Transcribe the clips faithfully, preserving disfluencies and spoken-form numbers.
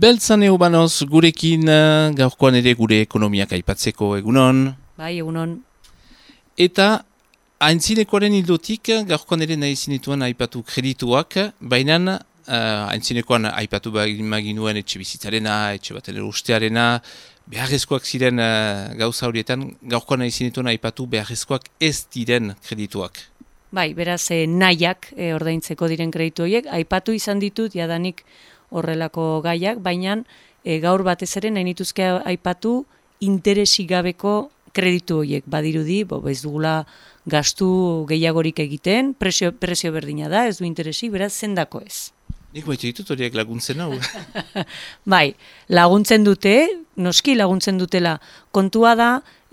Beltzan Eubanoz gurekin uh, gaurkoan ere gure ekonomiak aipatzeko egunon. Bai, egunon. Eta aintzinekoaren hildotik gaurkoan ere nahi zinituen aipatu kredituak, baina uh, aintzinekoan aipatu baginuen etxe bizitzarena, etxe baten erostearena, beharrezkoak ziren uh, gauza horietan, gaurkoan nahi zinituen aipatu beharrezkoak ez diren kredituak. Bai, beraz, eh, nahiak eh, ordaintzeko diren kreditu horiek, aipatu izan ditut jadanik horrelako gaiak, baina e, gaur batez ere nahi nituzke aipatu interesik gabeko kreditu horiek. Badirudi, bo, ez dugula gastu gehiagorik egiten, presio, presio berdina da, ez du interesik, beraz zendako ez. Nik baita ditut horiek laguntzen hau. Bai, laguntzen dute, noski laguntzen dutela. Kontua da,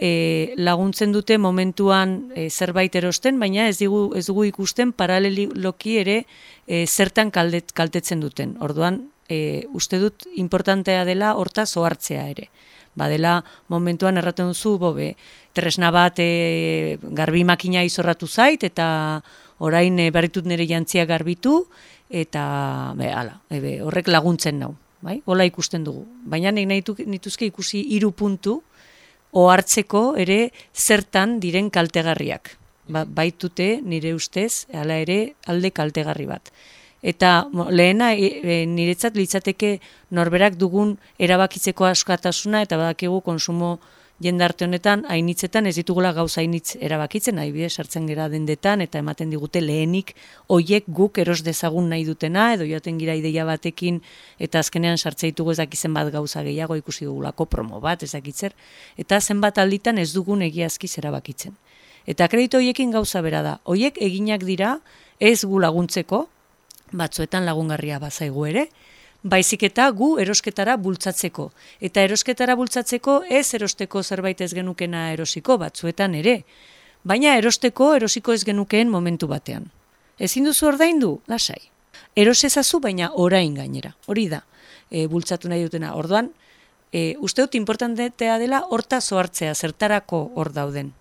e, laguntzen dute momentuan e, zerbait erosten, baina ez, digu, ez dugu ikusten paraleloki ere e, zertan kaldet, kaltetzen duten. Orduan, e, uste dut importantea dela hortaz ohartzea ere. Badela momentuan erraten duzu, bobe, tresna bat e, garbi makina izorratu zait, eta orain e, berritut nire jantzia garbitu, eta be, ala, ebe, horrek laguntzen nau. Bai? Hola ikusten dugu. Baina nik nahi nituzke ikusi hiru puntu ohartzeko ere zertan diren kaltegarriak. Ba, baitute nire ustez, hala ere alde kaltegarri bat. Eta lehena e, e, niretzat litzateke norberak dugun erabakitzeko askatasuna eta badakigu konsumo jendarte honetan hainitzetan ez ditugula gauza hainitz erabakitzen, adibidez sartzen gera dendetan eta ematen digute lehenik hoiek guk eros dezagun nahi dutena edo joaten gira ideia batekin eta azkenean sartzea ditugu ez dakizen bat gauza gehiago ikusi dugulako promo bat ez dakitzer eta zenbat alditan ez dugun egiazkiz erabakitzen. Eta kreditu hoiekin gauza bera da, hoiek eginak dira ez gu laguntzeko, batzuetan lagungarria bazaigu ere, baizik eta gu erosketara bultzatzeko. Eta erosketara bultzatzeko ez erosteko zerbait ez genukena erosiko, batzuetan ere. Baina erosteko erosiko ez genukeen momentu batean. Ezin duzu ordaindu? Lasai. Eros ezazu, baina orain gainera. Hori da, e, bultzatu nahi dutena. Orduan, e, uste dut importantea dela horta zohartzea, zertarako hor dauden.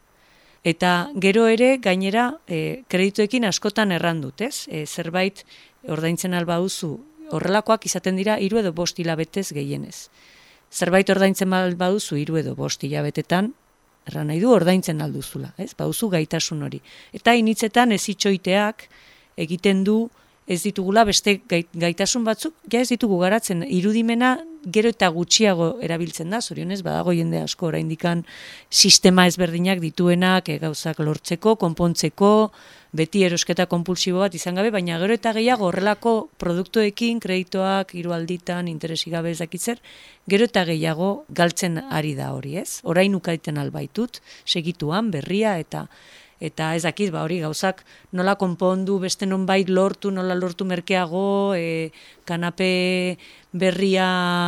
Eta gero ere gainera e, kredituekin askotan errandut, ez? E, zerbait ordaintzen alba duzu, horrelakoak izaten dira hiru edo bost hilabetez gehienez. Zerbait ordaintzen baduzu hiru edo bost hilabetetan, erran nahi du ordaintzen alduzula, ez? Baduzu gaitasun hori. Eta initzetan ez itxoiteak egiten du ez ditugula beste gaitasun batzuk, ja ez ditugu garatzen, irudimena gero eta gutxiago erabiltzen da, zorionez badago jende asko oraindikan sistema ezberdinak dituenak, e, gauzak lortzeko, konpontzeko, beti erosketa konpulsibo bat izan gabe, baina gero eta gehiago horrelako produktuekin, kreditoak, hiru alditan, interesi gabe ez dakitzer, gero eta gehiago galtzen ari da hori, ez? Orain ukaiten albaitut, segituan, berria eta eta ez dakit, ba hori gauzak nola konpondu, beste nonbait lortu, nola lortu merkeago, e, kanape berria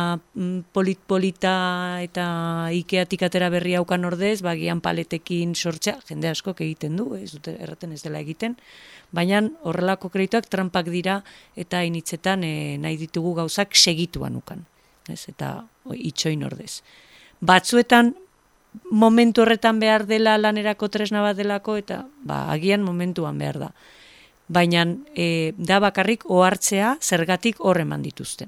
polit-polita eta Ikeatik atera berria ukan ordez, bagian paletekin sortzea, jende askok egiten du, ez dute erraten ez dela egiten, baina horrelako kredituak trampak dira eta initzetan e, nahi ditugu gauzak segituan ukan, ez? Eta o, itxoin ordez. Batzuetan momentu horretan behar dela lanerako tresna bat delako eta ba, agian momentuan behar da. Baina e, da bakarrik ohartzea zergatik hor eman dituzten.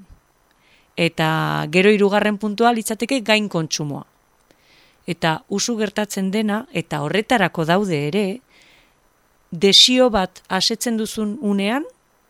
Eta gero hirugarren puntua litzateke gain kontsumoa. Eta usu gertatzen dena eta horretarako daude ere desio bat asetzen duzun unean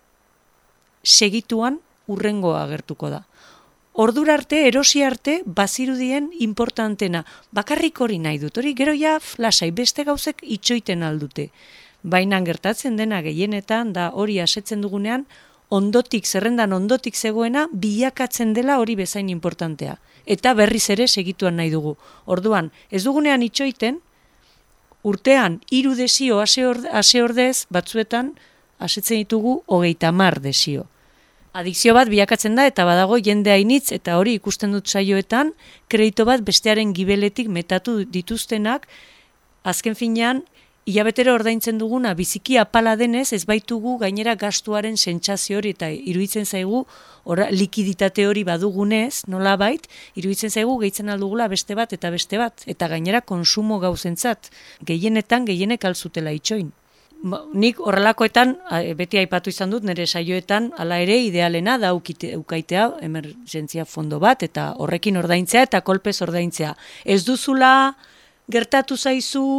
segituan urrengoa agertuko da. Ordura arte, erosi arte, bazirudien importantena. Bakarrik hori nahi dut, hori gero ja lasai beste gauzek itxoiten aldute. Baina gertatzen dena gehienetan, da hori asetzen dugunean, ondotik, zerrendan ondotik zegoena, bilakatzen dela hori bezain importantea. Eta berriz ere segituan nahi dugu. Orduan, ez dugunean itxoiten, urtean hiru desio ase ordez, batzuetan, asetzen ditugu hogeita hamar desio. Adikzio bat bilakatzen da eta badago jende hainitz eta hori ikusten dut saioetan, kredito bat bestearen gibeletik metatu dituztenak, azken finean, hilabetero ordaintzen duguna biziki apala denez, ez baitugu gainera gastuaren sentsazio hori eta iruditzen zaigu ora, likiditate hori badugunez, nola bait, iruditzen zaigu gehitzen aldugula beste bat eta beste bat, eta gainera konsumo gauzentzat, gehienetan gehienek alzutela itxoin. nik horrelakoetan, beti aipatu izan dut, nire saioetan, hala ere, idealena da ukaitea emergentzia fondo bat, eta horrekin ordaintzea eta kolpez ordaintzea. Ez duzula gertatu zaizu,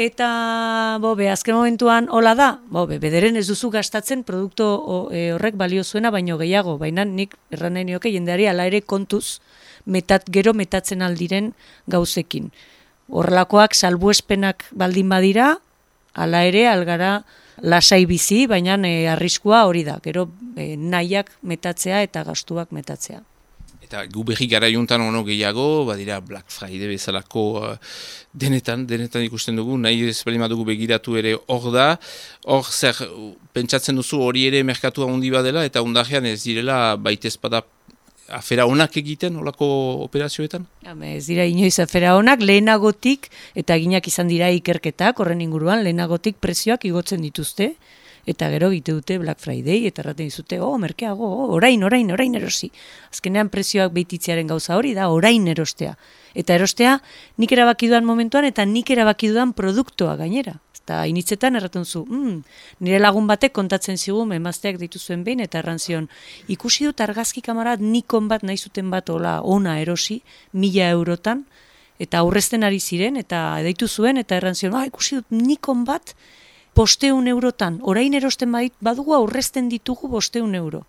eta bobe, azken momentuan hola da, bobe, bederen ez duzu gastatzen produktu horrek balio zuena baino gehiago, baina nik erran nahi nioke jendeari hala ere kontuz metat, gero metatzen aldiren gauzekin. Horrelakoak salbuespenak baldin badira, hala ere algara lasai bizi, baina e, arriskua hori da, gero e, nahiak metatzea eta gastuak metatzea. Eta gu berri gara juntan ono gehiago, badira Black Friday bezalako uh, denetan, denetan ikusten dugu, nahi ez bali madugu begiratu ere hor da, hor zer pentsatzen duzu hori ere merkatua handi badela, eta ondarean ez direla baitezpada afera onak egiten, olako operazioetan? Ez dira inoiz afera onak, lehenagotik, eta eginak izan dira ikerketak, horren inguruan, lehenagotik prezioak igotzen dituzte, eta gero gite dute Black Friday, eta erraten dizute, oh, merkeago, oh, orain, orain, orain erosi. Azkenean prezioak behititzearen gauza hori da, orain erostea. Eta erostea, nik erabaki dudan momentuan, eta nik erabaki dudan produktoa gainera. Eta initzetan erraten zu, mm, nire lagun batek kontatzen zigun, emazteak ditu zuen behin, eta erran zion, ikusi dut argazki kamarat nikon bat nahi zuten bat ola ona erosi, mila eurotan, eta aurrezten ari ziren, eta deitu zuen, eta erran zion, ah, ikusi dut nikon bat, bosteun eurotan, orain erosten badit, badugu aurrezten ditugu bosteun euro.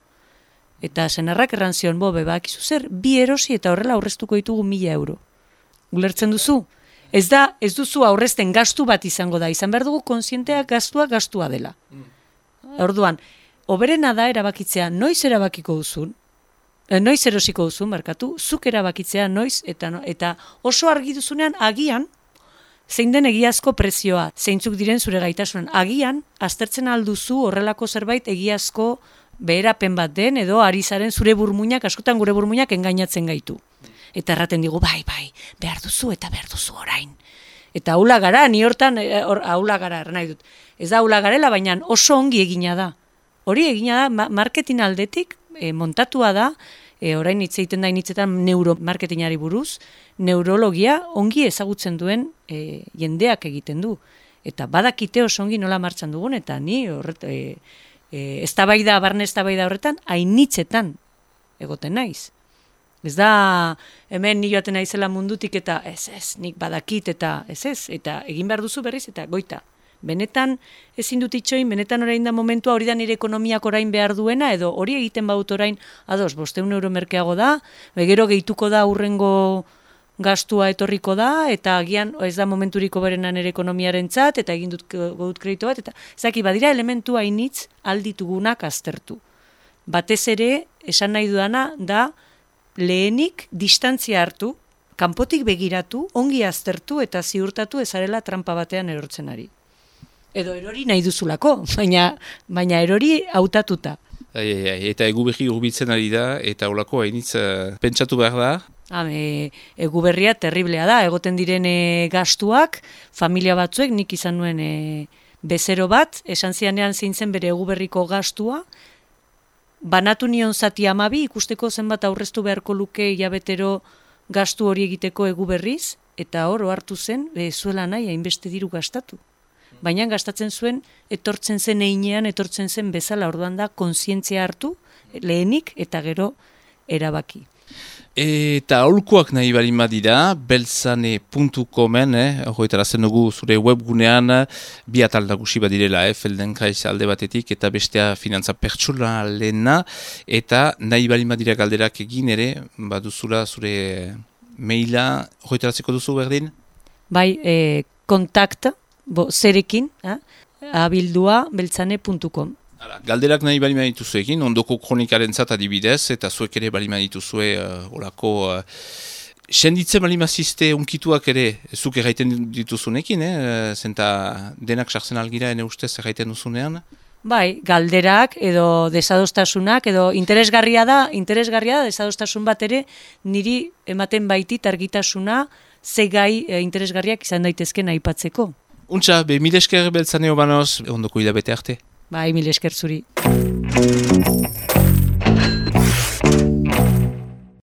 Eta senarrak erran zion, bobe, bakizu zer, bi erosi eta horrela aurreztuko ditugu mila euro. Ulertzen duzu? Ez da, ez duzu aurrezten gastu bat izango da, izan behar dugu kontzientea gastua gastua dela. Orduan, oberena da erabakitzea noiz erabakiko duzun, eh, noiz erosiko duzun, markatu, zuk erabakitzea noiz, eta, eta oso argi duzunean agian, zein den egiazko prezioa, zeintzuk diren zure gaitasunen. Agian, aztertzen alduzu horrelako zerbait egiazko beherapen bat den, edo ari zaren zure burmuinak, askotan gure burmuinak engainatzen gaitu. Eta erraten digu, bai, bai, behar duzu eta behar duzu orain. Eta haula gara, ni hortan, haula gara, nahi dut. Ez da haula garela, baina oso ongi egina da. Hori egina da, marketing aldetik, e, montatua da, E, orain hitz egiten da initzetan neuromarketingari buruz, neurologia ongi ezagutzen duen e, jendeak egiten du. Eta badakite oso ongi nola martxan dugun, eta ni horret, e, e, eztabaida, barne eztabaida horretan, hainitzetan egoten naiz. Ez da, hemen ni joaten naizela mundutik eta ez ez, nik badakit eta ez ez, eta egin behar duzu berriz eta goita. Benetan ezin dut itxoin, benetan orain da momentua, hori da nire ekonomiak orain behar duena, edo hori egiten badut orain, ados, bosteun euro merkeago da, begero gehituko da urrengo gastua etorriko da, eta agian ez da momenturiko berena nire ekonomiaren tzat, eta egin dut godut kreditu bat, eta zaki badira elementu hainitz alditugunak aztertu. Batez ere, esan nahi dudana, da lehenik distantzia hartu, kanpotik begiratu, ongi aztertu eta ziurtatu ezarela trampa batean erortzen ari. Edo erori nahi duzulako, baina, baina erori hautatuta. Ai, ai, ai, eta egu berri urbitzen ari da, eta holako hainitz uh, pentsatu behar da. Ha, e, egu berria terriblea da, egoten diren e, gastuak, familia batzuek, nik izan nuen e, bezero bat, esan zianean zein zen bere egu berriko gastua, banatu nion zati amabi, ikusteko zenbat aurreztu beharko luke hilabetero gastu hori egiteko egu berriz, eta oro hartu zen, e, zuela nahi, hainbeste diru gastatu. Baina gastatzen zuen, etortzen zen einean, etortzen zen bezala, orduan da, kontzientzia hartu, lehenik, eta gero erabaki. Eta aholkuak nahi bali madira, beltzane puntu comen, eh, horretarazen dugu zure webgunean, bi atal nagusi badirela, eh, Feldenkrais alde batetik, eta bestea finantza pertsulalena, eta nahi bali madira galderak egin ere, baduzula zure maila, horretarazeko duzu berdin? Bai, eh, kontakta, Bo, zerekin, eh? abildua beltzane puntu com. Galderak nahi balima dituzuekin, ondoko kronikaren zat adibidez, eta zuek ere balima dituzue uh, orako... Uh, Senditzen balima ziste unkituak ere, zuk erraiten dituzunekin, eh? Zenta denak sartzen algira, ene ustez erraiten duzunean? Bai, galderak edo desadostasunak, edo interesgarria da, interesgarria da, desadostasun bat ere, niri ematen baitit argitasuna, ze gai eh, interesgarriak izan daitezken aipatzeko. Untxa, be, mil esker beltzane obanoz, ondoko hilabete arte. Bai, mil esker zuri.